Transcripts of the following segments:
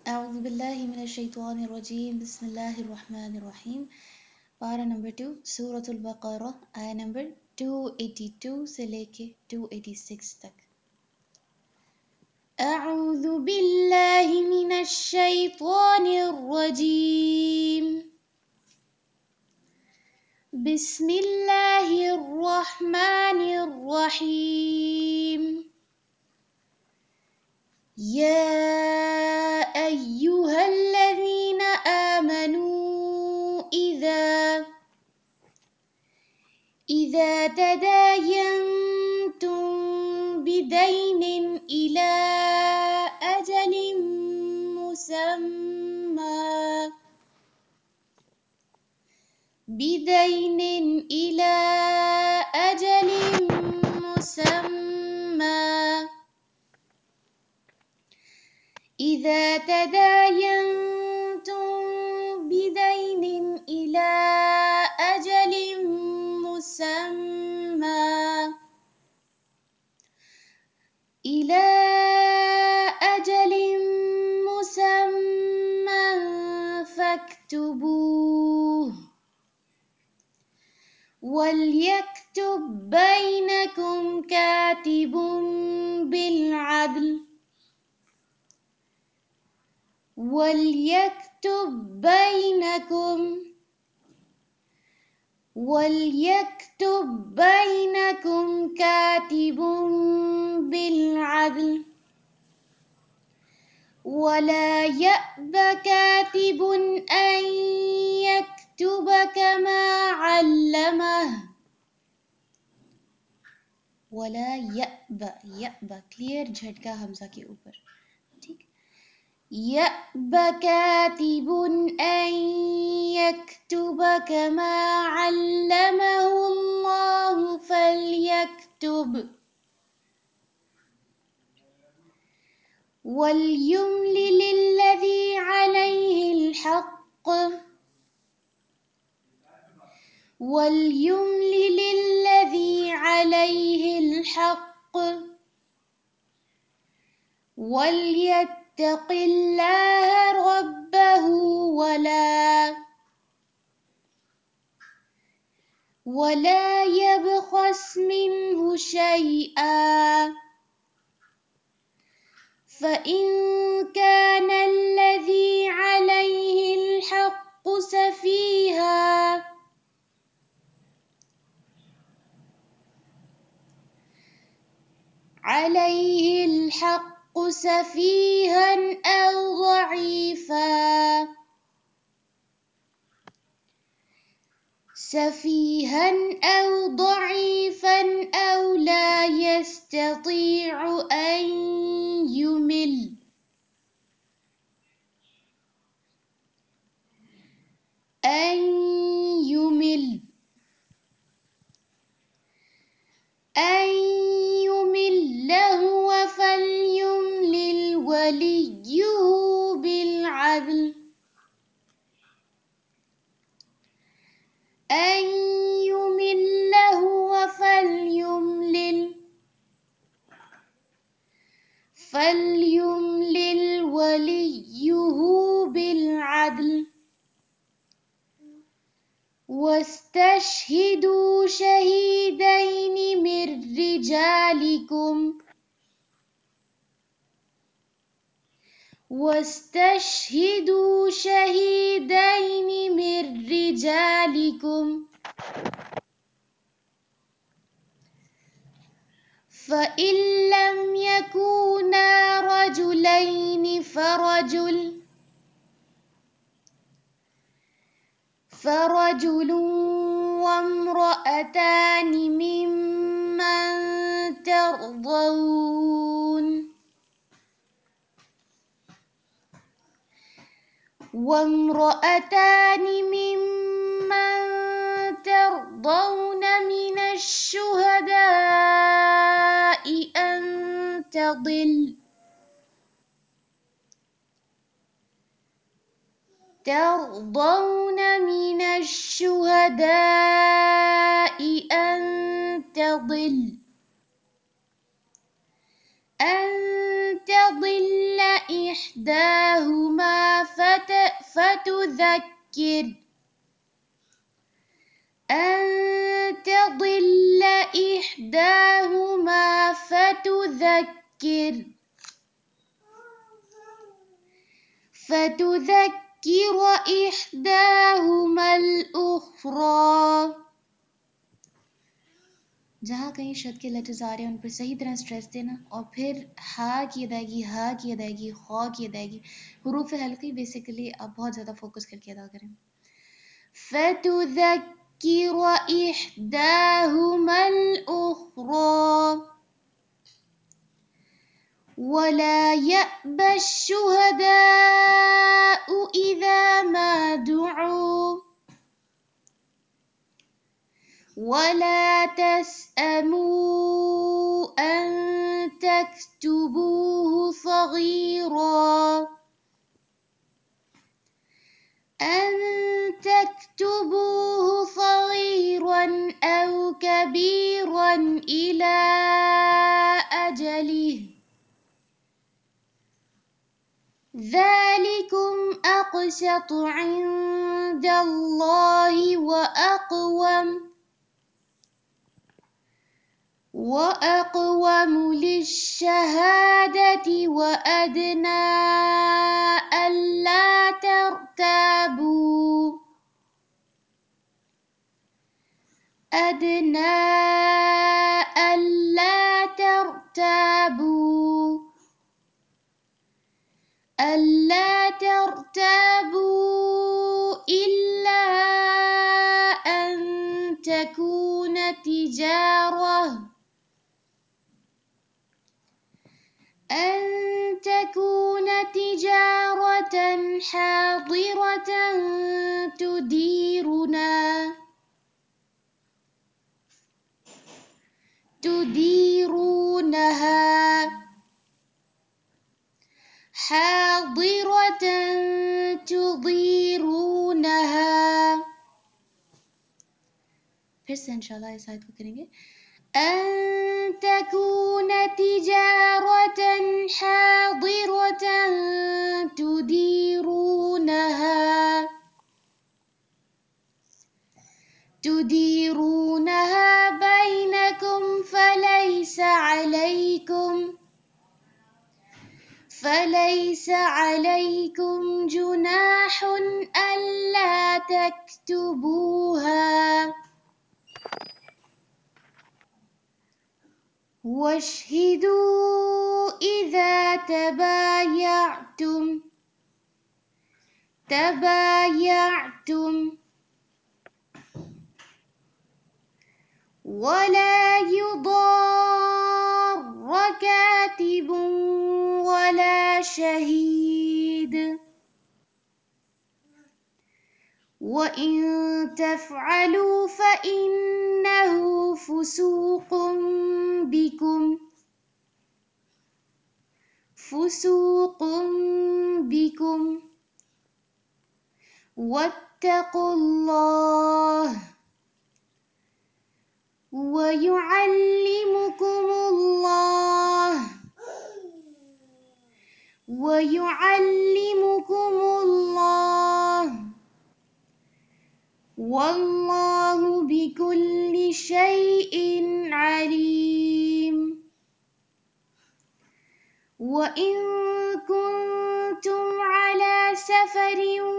أعوذ بالله من الشيطان الرجيم بسم الله الرحمن الرحيم Para number 2 Surah Al-Baqarah ayah number 282 से लेके 286 तक أعوذ بالله من الشيطان الرجيم بسم الله الرحمن الرحيم يا أيها الذين آمنوا إذا تداينتم بدين إلى أجل مسمى إذا تداينتم بدين إلى أجل مسمى فاكتبوه وليكتب بينكم كاتب بالعدل ولا يأب كاتب أن يكتب كما علمه ولا يأب क्लियर झटका हमजा के ऊपर ठीक يأب كاتب أن يكتب كما علمه الله فليكتب وليملل الذي عليه الحق وليتق الله ربه ولا يبخس منه شيئا فإن كان الذي عليه الحق سفيها أو ضعيفا أو لا يستطيع أن يمل هو فليملل وليه بالعدل واستشهدوا شهيدين من رجالكم فإن لم يكونا رجلين فرجل وامرأتان ممن ترضون من الشهداء أن تضل أن تضل إحداهما فتذكر أن تضل إحداهما فتذكر إحداهما الأخرى. जहाँ कहीं शद के लेटर्स आ रहे हैं उन पर सही तरह स्ट्रेस देना और फिर हा की अदायगी, हा की अदायगी, खौ की अदायगी, हुरूफ हल्की बेसिकली आप बहुत ज़्यादा फोकस करके अदा करें. فتذكر إحداهما الأخرى ولا يأبى الشهداء إذا ما دعوا ولا تسأموا أن تكتبوه صغيرا أو كبيرا إلى أجله ذلكم أقسط عند الله وأقوم للشهادة وأدنى ألا ترتابوا إلا أن تكون تجارة حاضرة تديرونها. फिर से इंशाल्लाह इस आयत को करेंगे. أن تكون تجارة حاضرة تديرونها بينكم فليس عليكم جناح ألا تكتبوها واشهدوا إذا تبايعتم ولا يضار كاتب ولا شهيد وإن تفعلوا فإنه فسوق بكم واتقوا الله ويعلمكم الله والله بكل شيء عليم. وإن كنتم على سفر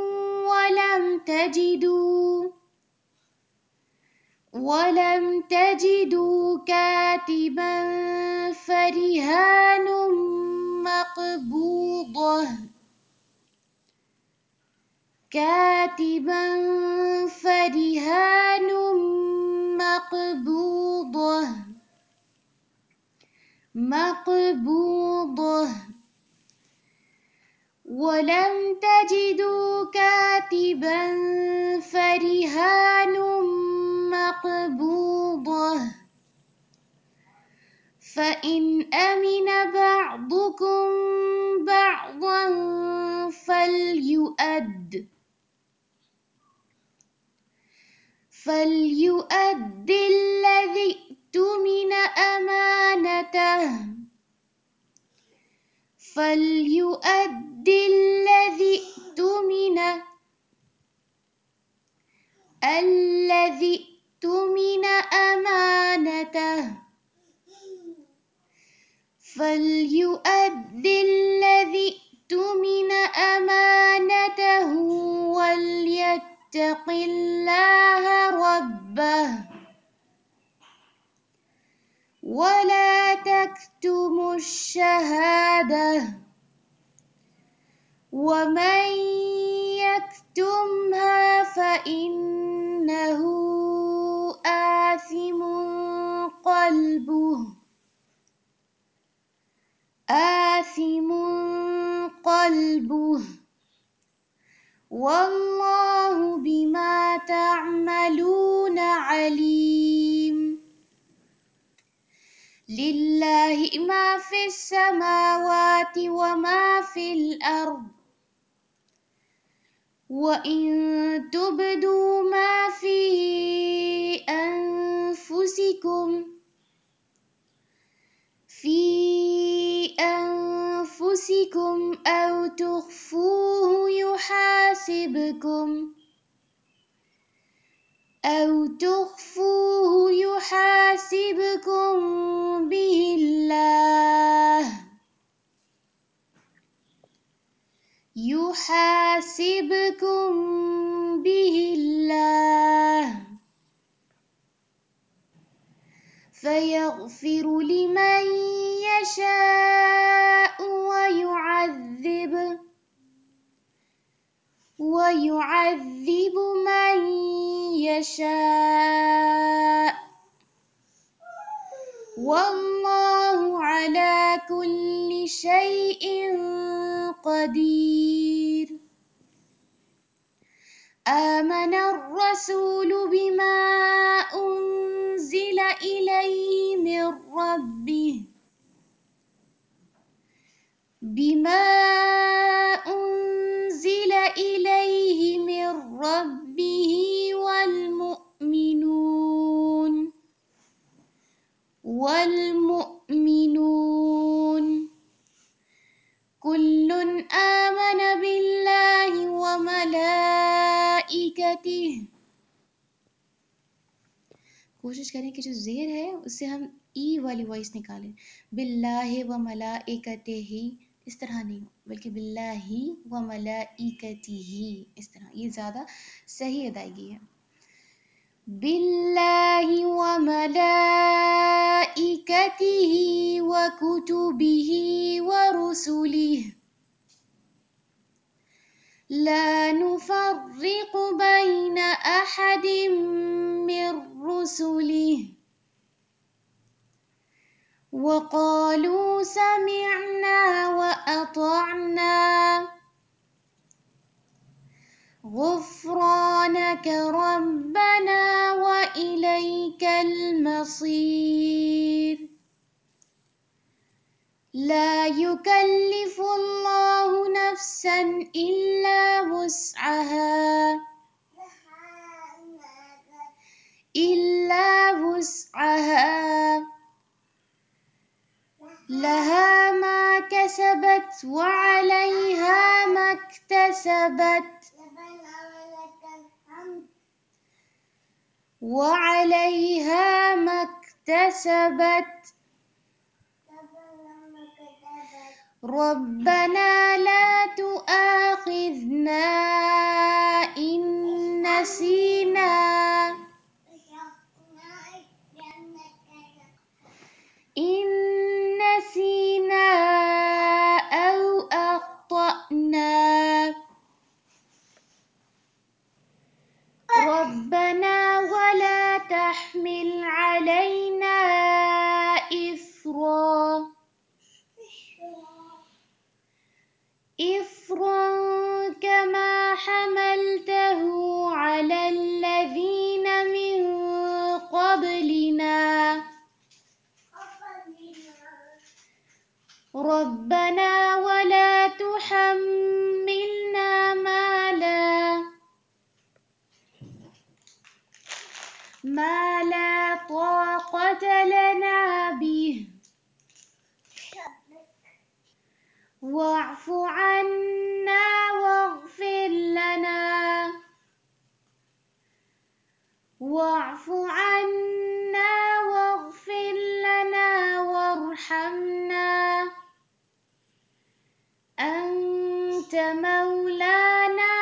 ولم تجدوا كاتبا فرهان مقبوضة ولم تجدوا كاتبا فرهان مقبوضة فإن أمن بعضكم بعضا فليؤد الذي اؤتمن أمانته فليؤد الذي اؤتمن أمانته وليتق الله ربه ولا تكتموا الشهادة ومن يكتمها فإنه آثم قلبه والله بما تعملون عليم. لله ما في السماوات وما في الأرض وإن تبدوا ما في أنفسكم أو تخفوه يحاسبكم به الله فيغفر لمن يشاء ويعذب من يشاء والله على كل شيء قدير. آمن الرسول بما أنزل إليه من ربه والمؤمنون كل آمن بالله وملائكته. कोशिश करें कि जो ज़ेर है उससे हम ई वाली वॉइस निकालें। बिल्लाहि व मलाइकतिही इस तरह नहीं, बल्कि बिल्लाहि व मलाइकतिही इस तरह, ये ज़्यादा सही अदायगी है। बिल्लाहि व मलाइकतिही व कुतुबिही व रुसुलिही ला नुफर्रिक़ु बैन अहदिम मिर रुसुलिही وقالوا سمعنا وأطعنا غفرانك ربنا وإليك المصير. لا يكلف الله نفسا إلا وسعها لها ما كسبت وعليها ما اكتسبت ربنا لا تؤاخذنا إن نسينا أو أخطأنا ربنا ولا تحمل علينا إصرا كما حملته على الذين من قبلنا ربنا ولا تحملنا ما لا طاقة لنا به واعف عنا واغفر لنا واعف عنا واغفر لنا وارحمنا أنت مولانا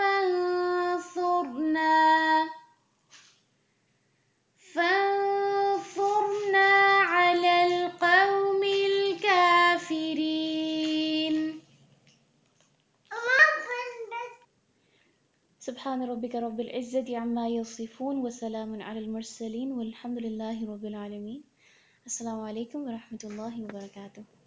فانصرنا على القوم الكافرين. سبحان ربك رب العزة عما يصفون وسلام على المرسلين والحمد لله رب العالمين. السلام عليكم ورحمة الله وبركاته.